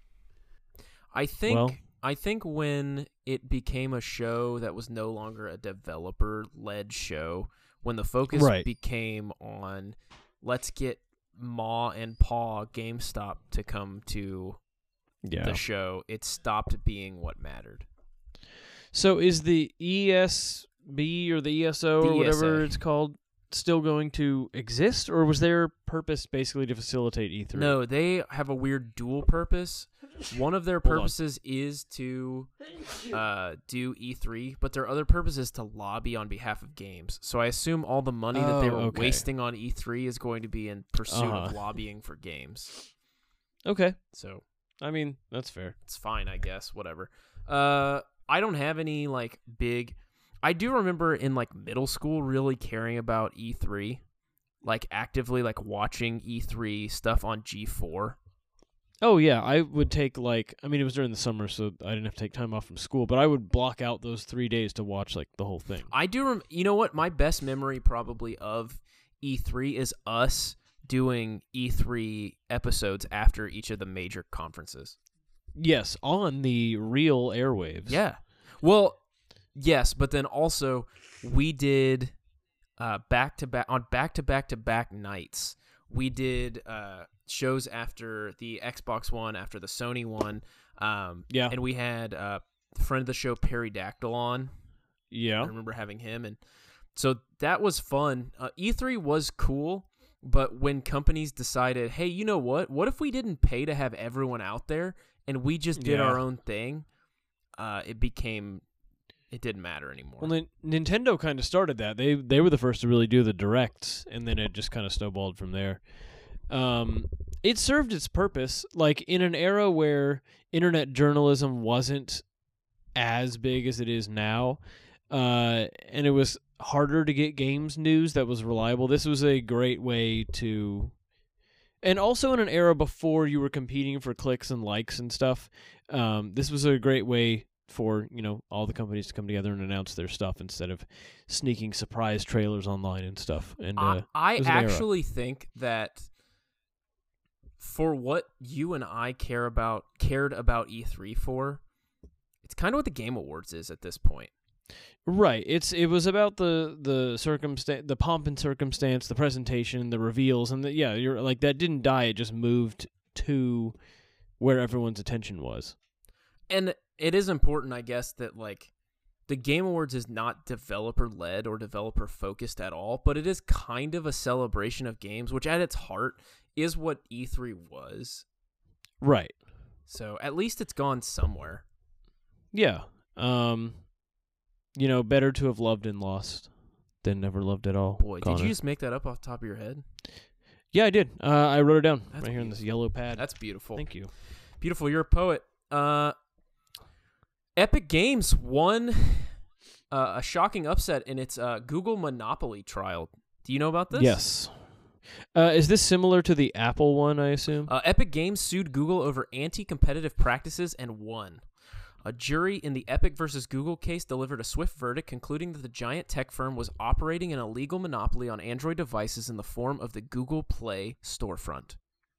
I think Well- I think when it became a show that was no longer a developer-led show, when the focus Right. became on let's get Ma and Pa GameStop to come to Yeah. the show, it stopped being what mattered. So is the E S B or the E S O The or whatever E S A. it's called still going to exist, or was their purpose basically to facilitate E three? No, they have a weird dual purpose. One of their Hold on. purposes is to uh, do E three, but their other purpose is to lobby on behalf of games. So I assume all the money that they Oh, were okay. wasting on E three is going to be in pursuit of Uh-huh. lobbying for games. Okay. So I mean, that's fair. it's fine, I guess. Whatever. Uh, I don't have any like big. I do remember in like middle school really caring about E three, like actively like watching E three stuff on G four. Oh, yeah. I would take, like, I mean, it was during the summer, so I didn't have to take time off from school, but I would block out those three days to watch, like, the whole thing. I do. Rem- you know what? My best memory probably of E three is us doing E three episodes after each of the major conferences. Yes, on the real airwaves. Yeah. Well, yes, but then also we did uh, back to back on back to back to back nights. We did uh, shows after the Xbox One, after the Sony one. Um, Yeah. and we had uh, friend of the show Perry Dactyl on. I Yeah. remember having him, and so that was fun. Uh, E three was cool, but when companies decided, hey, you know what? What if we didn't pay to have everyone out there and we just did Yeah. our own thing? Uh, it became, it didn't matter anymore. Well, Nin- Nintendo kind of started that. They they were the first to really do the directs, and then it just kind of snowballed from there. Um, it served its purpose, like in an era where internet journalism wasn't as big as it is now, uh, and it was harder to get games news that was reliable. This was a great way to, and also in an era before you were competing for clicks and likes and stuff. Um, this was a great way for, you know, all the companies to come together and announce their stuff instead of sneaking surprise trailers online and stuff. And uh, I, I it was an era. actually think that for what you and I care about, cared about E three for, it's kind of what the Game Awards is at this point. Right. It's it was about the the circumstance, the pomp and circumstance, the presentation, the reveals, and the, yeah, you're like that didn't die. It just moved to where everyone's attention was. And it is important, I guess, that like the Game Awards is not developer led or developer focused at all, but it is kind of a celebration of games, which at its heart is what E three was. Right. So at least it's gone somewhere. Yeah. Um. You know, better to have loved and lost than never loved at all. Boy, did Connor. you just make that up off the top of your head? Yeah, I did. Uh, I wrote it down That's right here on this yellow pad. That's beautiful. Thank you. Beautiful. You're a poet. Uh, Epic Games won uh, a shocking upset in its uh, Google Monopoly trial. Do you know about this? Yes. Uh, is this similar to the Apple one, I assume? Uh, Epic Games sued Google over anti-competitive practices and won. A jury in the Epic versus Google case delivered a swift verdict concluding that the giant tech firm was operating an illegal monopoly on Android devices in the form of the Google Play storefront.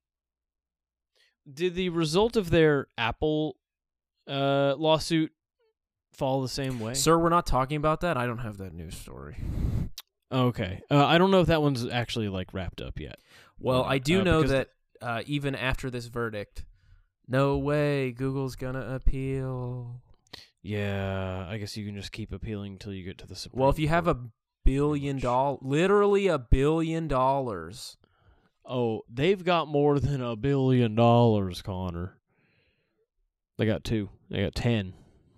Did the result of their Apple uh, lawsuit fall the same way? Sir, we're not talking about that. I don't have that news story. Okay. Uh, I don't know if that one's actually like wrapped up yet. Well, I do Uh, know because that uh, even after this verdict, no way Google's gonna appeal. Yeah, I guess you can just keep appealing until you get to the Supreme Well, if you have a Court. billion dollars. Literally a billion dollars. Oh, they've got more than a billion dollars, Connor. They got two. They got ten.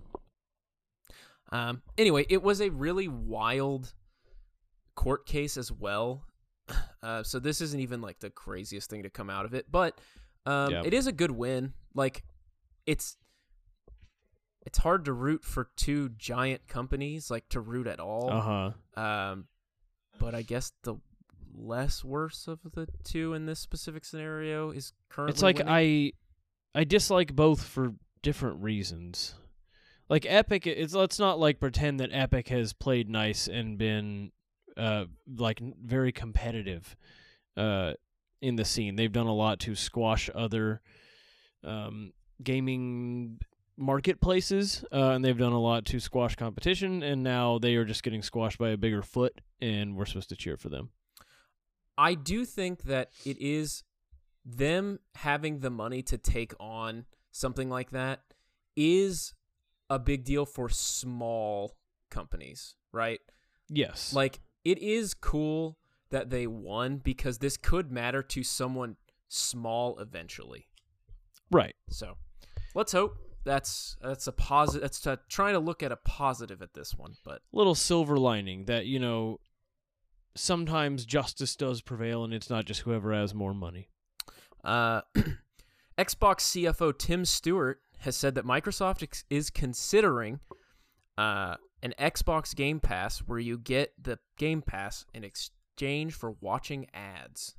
Um. Anyway, it was a really wild court case as well. Uh, so this isn't even like the craziest thing to come out of it, but um, Yeah. it is a good win. Like, it's it's hard to root for two giant companies, like to root at all. Uh huh. Um, but I guess the less worse of the two in this specific scenario is currently. It's like winning. I, I dislike both for different reasons. Like Epic, it's let's not like pretend that Epic has played nice and been, uh, like very competitive, uh, in the scene. They've done a lot to squash other, um, gaming marketplaces, uh, and they've done a lot to squash competition. And now they are just getting squashed by a bigger foot, and we're supposed to cheer for them. I do think that it is them having the money to take on something like that is a big deal for small companies, right? Yes. Like, it is cool that they won because this could matter to someone small eventually. Right. So, let's hope that's that's a positive. That's to, trying to look at a positive at this one, but Little silver lining that, you know, sometimes justice does prevail, and it's not just whoever has more money. Uh, Xbox C F O Tim Stewart has said that Microsoft ex- is considering uh, an Xbox Game Pass where you get the Game Pass in exchange for watching ads.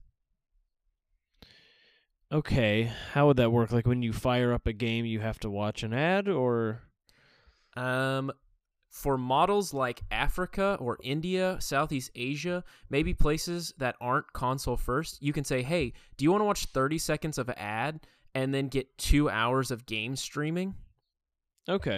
Okay, how would that work? Like when you fire up a game, you have to watch an ad, or Um, for models like Africa or India, Southeast Asia, maybe places that aren't console first, you can say, hey, do you want to watch thirty seconds of an ad and then get two hours of game streaming? okay.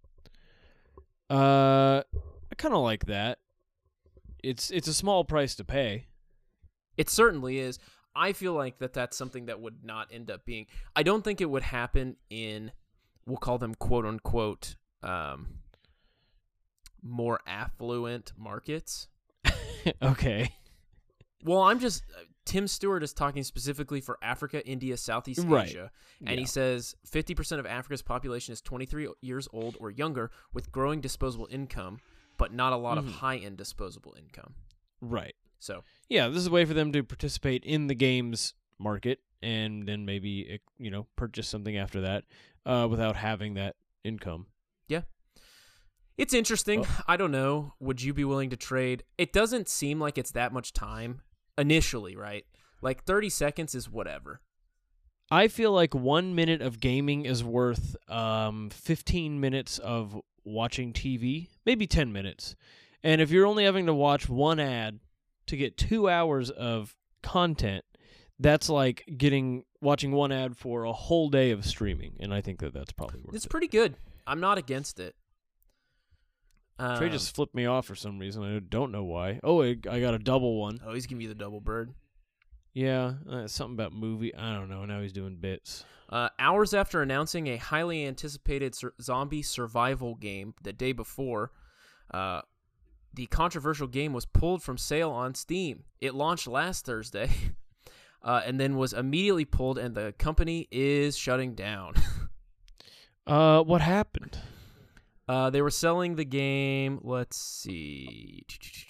Uh, I kind of like that. It's it's a small price to pay. It certainly is. I feel like that that's something that would not end up being... I don't think it would happen in, we'll call them quote-unquote, um, more affluent markets. Okay. Well, I'm just... Tim Stewart is talking specifically for Africa, India, Southeast Right. Asia. And Yeah. he says fifty percent of Africa's population is twenty-three years old or younger with growing disposable income, but not a lot Mhm. of high-end disposable income. Right. So, Yeah, this is a way for them to participate in the games market and then maybe, you know, purchase something after that uh, without having that income. it's interesting. Oh. I don't know. Would you be willing to trade? It doesn't seem like it's that much time initially, right? Like thirty seconds is whatever. I feel like one minute of gaming is worth um, fifteen minutes of watching T V, maybe ten minutes. And if you're only having to watch one ad to get two hours of content, that's like getting watching one ad for a whole day of streaming. And I think that that's probably worth It's it. pretty good. I'm not against it. Um, Trey just flipped me off for some reason. I don't know why. Oh, I, I got a double one. oh, he's giving you the double bird. Yeah, uh, something about movie. I don't know. Now he's doing bits. Uh, hours after announcing a highly anticipated sur- zombie survival game the day before, uh, the controversial game was pulled from sale on Steam. It launched last Thursday, uh, and then was immediately pulled, and the company is shutting down. Uh, what happened? uh, they were selling the game. Let's see.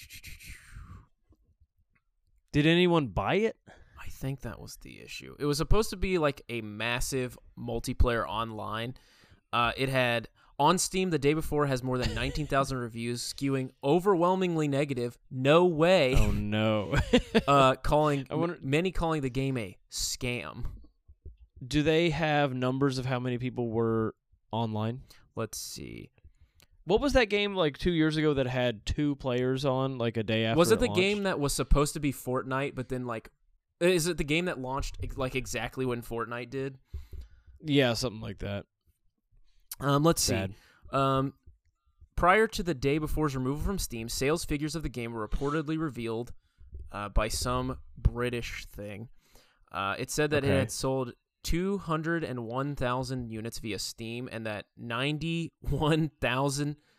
Did anyone buy it? I think that was the issue. It was supposed to be like a massive multiplayer online. Uh, it had on Steam the day before has more than nineteen thousand reviews, skewing overwhelmingly negative. No way. Oh no. uh, calling I wonder- many calling the game a scam. Do they have numbers of how many people were online? Let's see. What was that game like two years ago that had two players on like a day after? Was it the launched? game that was supposed to be Fortnite, but then like, is it the game that launched like exactly when Fortnite did? Yeah, something like that. Um, let's Sad. see. Um, prior to the day before's removal from Steam, sales figures of the game were reportedly revealed uh, by some British thing. Uh, it said that Okay. it had sold two hundred one thousand units via Steam and that ninety-one thousand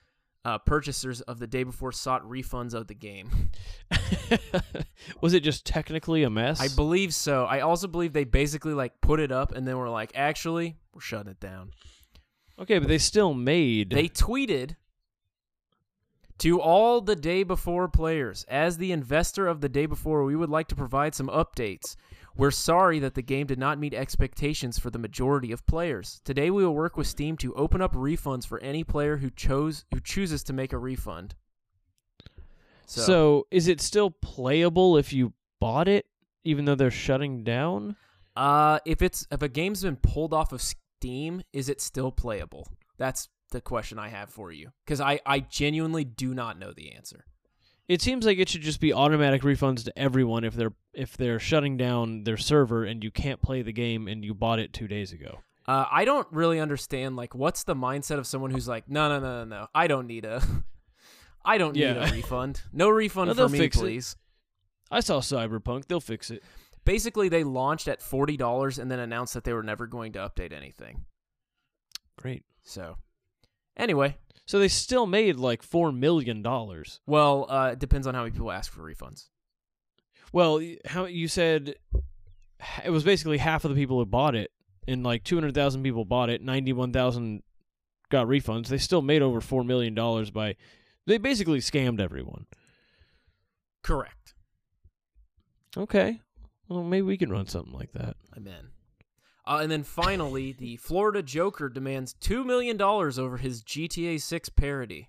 uh, purchasers of the day before sought refunds of the game. Was it just technically a mess? I believe so. I also believe they basically like put it up and then were like, actually, we're shutting it down. Okay, but they still made. They tweeted to all the day before players, as the investor of the day before, we would like to provide some updates. We're sorry that the game did not meet expectations for the majority of players. Today we will work with Steam to open up refunds for any player who chose who chooses to make a refund. So, So, is it still playable if you bought it, even though they're shutting down? uh, if it's if a game's been pulled off of Steam, is it still playable? That's the question I have for you, because I, I genuinely do not know the answer. It seems like it should just be automatic refunds to everyone if they're if they're shutting down their server and you can't play the game and you bought it two days ago. Uh, I don't really understand, like, what's the mindset of someone who's like, no, no, no, no, no, I don't need a, I don't need Yeah. a refund. No refund No, for they'll me, fix it. please. I saw Cyberpunk. They'll fix it. Basically, they launched at forty dollars and then announced that they were never going to update anything. Great. So, anyway, So they still made like four million dollars. well, uh, it depends on how many people ask for refunds. Well, y- how you said it was basically half of the people who bought it, and like two hundred thousand people bought it. Ninety-one thousand got refunds. They still made over four million dollars by. They basically scammed everyone. Correct. Okay. Well, maybe we can run something like that. I'm in. Uh, and then finally, the Florida Joker demands two million dollars over his G T A six parody.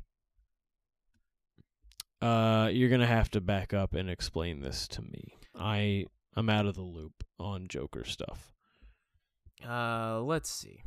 Uh, you're gonna have to back up and explain this to me. I I'm out of the loop on Joker stuff. Uh, let's see.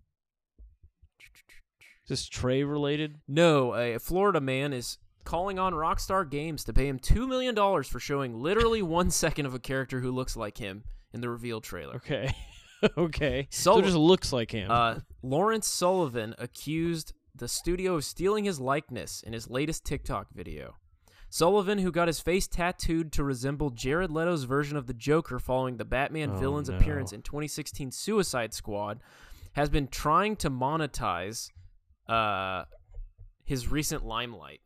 Is this Trey related? No, a Florida man is calling on Rockstar Games to pay him two million dollars for showing literally one second of a character who looks like him in the reveal trailer. Okay. Okay. Sul- so it just looks like him. Uh, Lawrence Sullivan accused the studio of stealing his likeness in his latest TikTok video. Sullivan, who got his face tattooed to resemble Jared Leto's version of the Joker following the Batman Oh, villain's no. appearance in twenty sixteen Suicide Squad, has been trying to monetize uh, his recent limelight.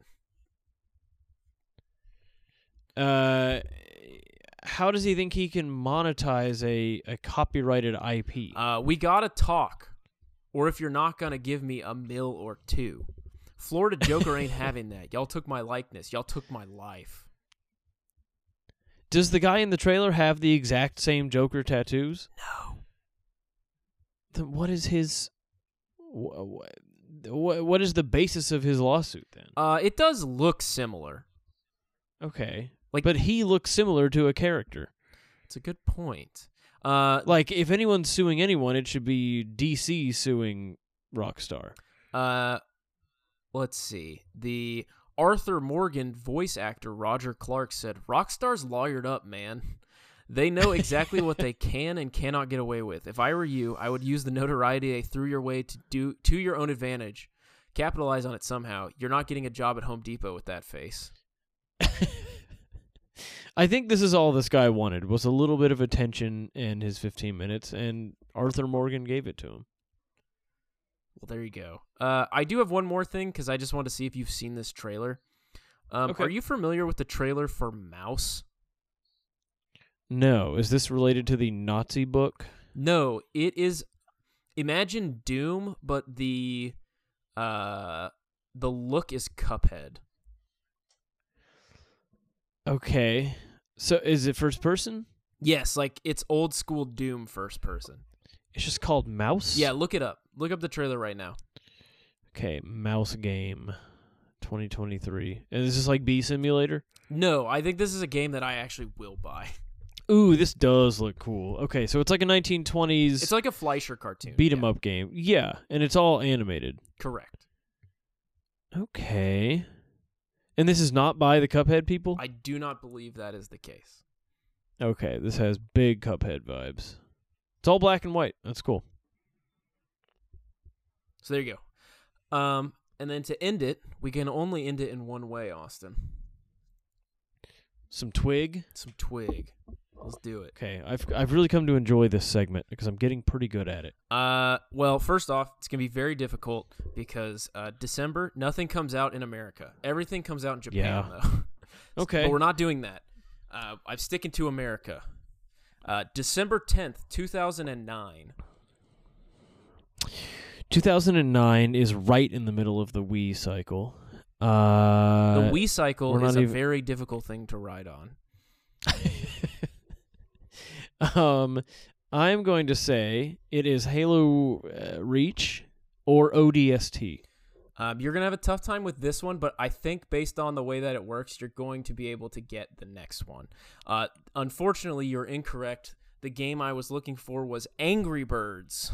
Uh, how does he think he can monetize a, a copyrighted I P? Uh, we gotta talk, or if you're not gonna give me a mil or two. Florida Joker ain't having that. Y'all took my likeness. Y'all took my life. Does the guy in the trailer have the exact same Joker tattoos? No. Then what is his... Wh- wh- what is the basis of his lawsuit then? Uh, it does look similar. Okay. Like- but he looks similar to a character. It's a good point. Uh, Like, if anyone's suing anyone, it should be D C suing Rockstar. uh, let's see. The Arthur Morgan voice actor Roger Clark said, "Rockstar's lawyered up, man. They know exactly what they can and cannot get away with. If I were you, I would use the notoriety they threw your way to do to your own advantage. Capitalize on it somehow. You're not getting a job at Home Depot with that face." I think this is all this guy wanted, was a little bit of attention in his fifteen minutes, and Arthur Morgan gave it to him. Well, there you go. Uh, I do have one more thing because I just want to see if you've seen this trailer. Um, Okay. Are you familiar with the trailer for Mouse? No. Is this related to the Nazi book? No, it is. Imagine Doom, but the uh, the look is Cuphead. Okay. So is it first person? Yes, like it's old school Doom first person. It's just called Mouse? Yeah, look it up. Look up the trailer right now. Okay, Mouse Game twenty twenty-three. And is this like Bee Simulator? No, I think this is a game that I actually will buy. Ooh, this does look cool. Okay, so it's like a nineteen twenties It's like a Fleischer cartoon. beat 'em yeah. up game. Yeah, and it's all animated. Correct. Okay. And this is not by the Cuphead people? I do not believe that is the case. Okay, this has big Cuphead vibes. It's all black and white. That's cool. So there you go. Um, and then to end it, we can only end it in one way, Austin. Some twig. Some twig. Let's do it. Okay, I've I've really come to enjoy this segment because I'm getting pretty good at it. Uh, well, first off, it's gonna be very difficult because uh, December, nothing comes out in America. Everything comes out in Japan, Yeah. though. Okay. But we're not doing that. Uh, I'm sticking to America. Uh, December tenth, two thousand nine. two thousand nine is right in the middle of the Wii cycle. Uh, The Wii cycle we're is not a even- very difficult thing to ride on. um, I'm going to say it is Halo uh, Reach or O D S T. Um, you're going to have a tough time with this one, but I think based on the way that it works, you're going to be able to get the next one. Uh, unfortunately, you're incorrect. The game I was looking for was Angry Birds.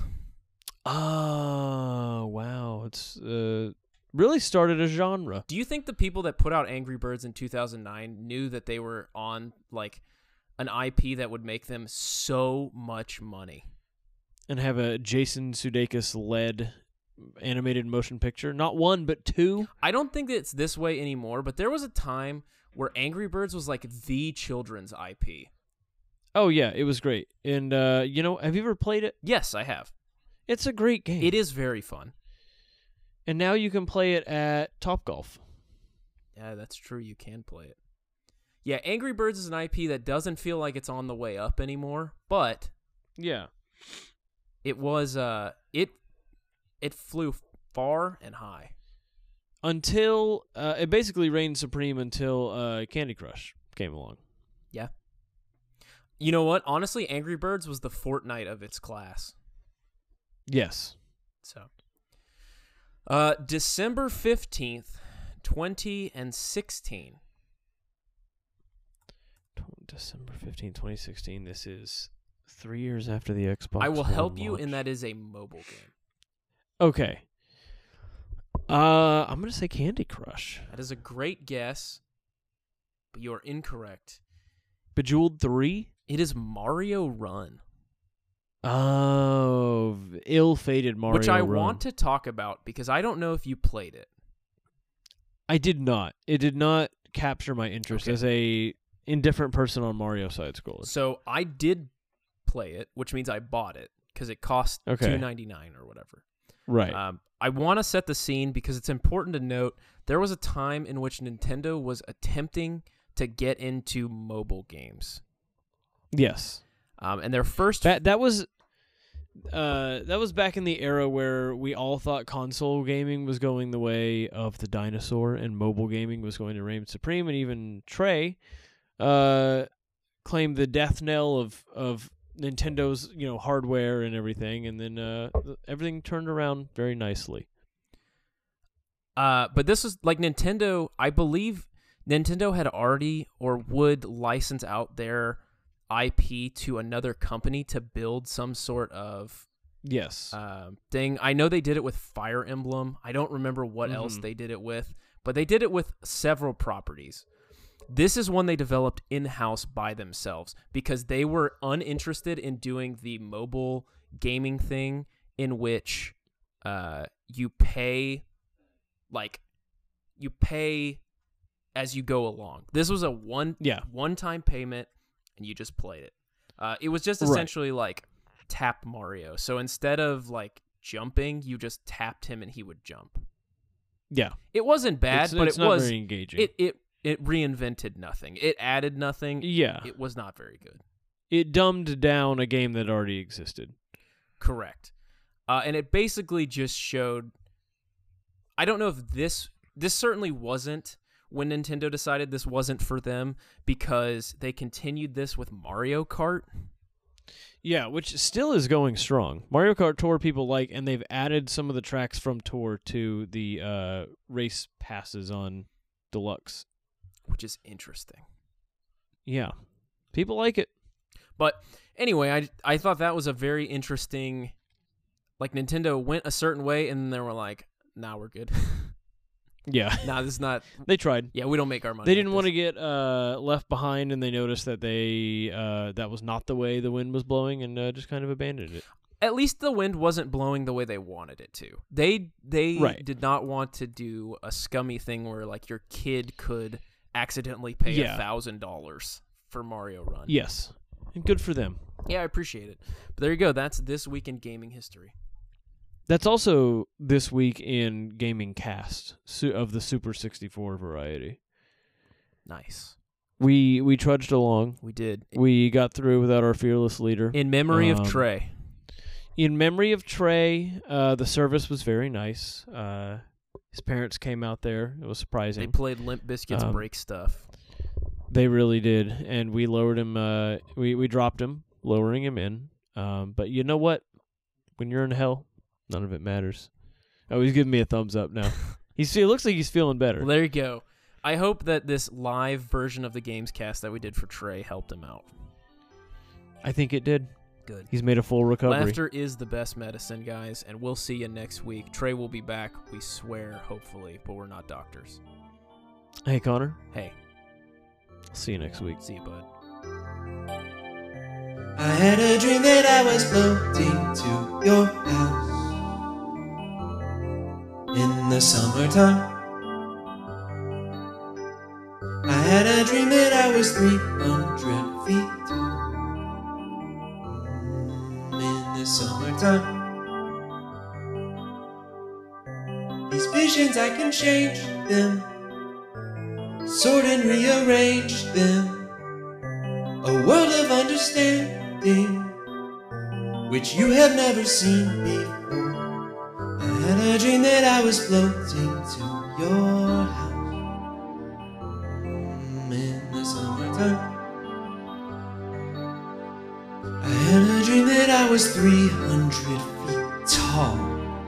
Oh, wow. It's uh, really started a genre. Do you think the people that put out Angry Birds in two thousand nine knew that they were on like an I P that would make them so much money? And have a Jason Sudeikis-led animated motion picture. Not one, but two. I don't think that it's this way anymore, but there was a time where Angry Birds was like the children's I P. Oh, yeah, it was great. And, uh, you know, have you ever played it? Yes, I have. It's a great game. It is very fun. And now you can play it at Topgolf. Yeah, that's true. You can play it. Yeah, Angry Birds is an I P that doesn't feel like it's on the way up anymore, but Yeah. it was uh it it flew far and high. Until, uh, it basically reigned supreme until uh, Candy Crush came along. Yeah. You know what? Honestly, Angry Birds was the Fortnite of its class. Yes. So, uh, December fifteenth, twenty sixteen. December fifteenth, twenty sixteen. This is three years after the Xbox I will One help you, launch. and that is a mobile game. Okay. Uh, I'm going to say Candy Crush. That is a great guess, but you are incorrect. Bejeweled three? It is Mario Run. Oh, ill-fated Mario Which I Run. want to talk about because I don't know if you played it. I did not. It did not capture my interest Okay. as a indifferent person on Mario side scrollers. So I did play it, which means I bought it because it cost Okay. two ninety-nine or whatever. Right. Um, I want to set the scene because it's important to note there was a time in which Nintendo was attempting to get into mobile games. yes. Um, and their first That that was uh that was back in the era where we all thought console gaming was going the way of the dinosaur and mobile gaming was going to reign supreme, and even Trey uh claimed the death knell of of Nintendo's, you know, hardware and everything, and then uh everything turned around very nicely. Uh, but this was like Nintendo. I believe Nintendo had already or would license out their I P to another company to build some sort of Yes. uh, thing. I know they did it with Fire Emblem. I don't remember what else Mhm. they did it with, but they did it with several properties. This is one they developed in-house by themselves because they were uninterested in doing the mobile gaming thing in which uh, you pay, like, you pay as you go along. This was a one Yeah. one-time payment, and you just played it. Uh, it was just Right. essentially like tap Mario. So instead of like jumping, you just tapped him and he would jump. Yeah. It wasn't bad, it's, but it's it not was very engaging. it it it reinvented nothing. It added nothing. yeah. It was not very good. It dumbed down a game that already existed. Correct. Uh, and it basically just showed. I don't know if this this certainly wasn't when Nintendo decided this wasn't for them because they continued this with Mario Kart. Yeah, which still is going strong. Mario Kart Tour people like, and they've added some of the tracks from Tour to the uh, race passes on Deluxe. Which is interesting. Yeah, people like it. But anyway, I, I thought that was a very interesting. Like, Nintendo went a certain way, and then they were like, nah, we're good. Yeah, nah, this is not. they tried. Yeah, we don't make our money. They like didn't want to this. get uh, left behind, and they noticed that they uh, that was not the way the wind was blowing, and uh, just kind of abandoned it. At least the wind wasn't blowing the way they wanted it to. They they Right. did not want to do a scummy thing where like your kid could accidentally pay a Yeah. thousand dollars for Mario Run. Yes, and good for them. Yeah, I appreciate it. But there you go. That's this week in gaming history. That's also this week in gaming cast su- of the Super sixty-four variety. Nice. We we trudged along. We did. We got through without our fearless leader. In memory Um, of Trey. In memory of Trey, uh, the service was very nice. Uh, his parents came out there. It was surprising. They played Limp Bizkit's Um, break stuff. They really did, and we lowered him. Uh, we we dropped him, lowering him in. Um, but you know what? When you're in hell, none of it matters. Oh, he's giving me a thumbs up now. He's it looks like he's feeling better. Well, there you go. I hope that this live version of the Games Cast that we did for Trey helped him out. I think it did. Good. He's made a full recovery. Laughter is the best medicine, guys, and we'll see you next week. Trey will be back, we swear, hopefully, but we're not doctors. Hey, Connor. Hey, I'll see you next week. see you, bud. I had a dream that I was floating to your house in the summertime. I had a dream that I was three hundred feet tall mm, in the summertime. These visions, I can change them, sort and rearrange them. A world of understanding, which you have never seen before. I had a dream that I was floating to your house mm, in the summertime. I had a dream that I was three hundred feet tall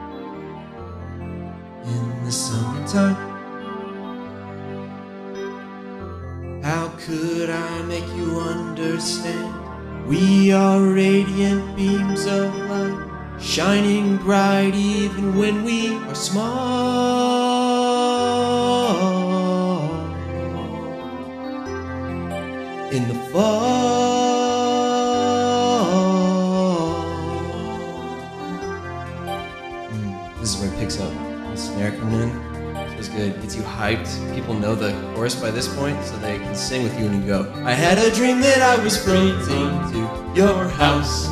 in the summertime. How could I make you understand? We are radiant beams of light, shining bright even when we are small. In the fall. Mm, this is where it picks up. The snare coming in. Feels good. Gets you hyped. People know the chorus by this point, so they can sing with you when you go. I had a dream that I was floating to your house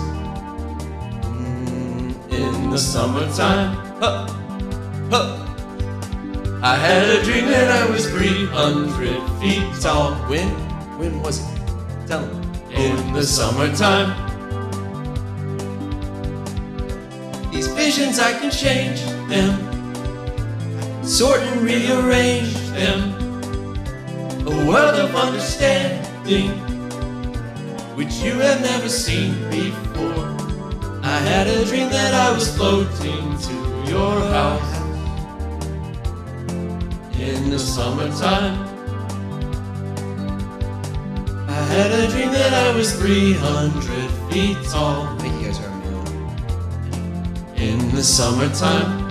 mm, in the summertime. Huh. Huh. I had a dream that I was three hundred feet tall. When? When was it? Tell them. In the summertime. These visions, I can change them, sort and rearrange them. A world of understanding, which you have never seen before. I had a dream that I was floating to your house in the summertime. I had a dream that I was three hundred feet tall. I think you guys are on my own. In the summertime.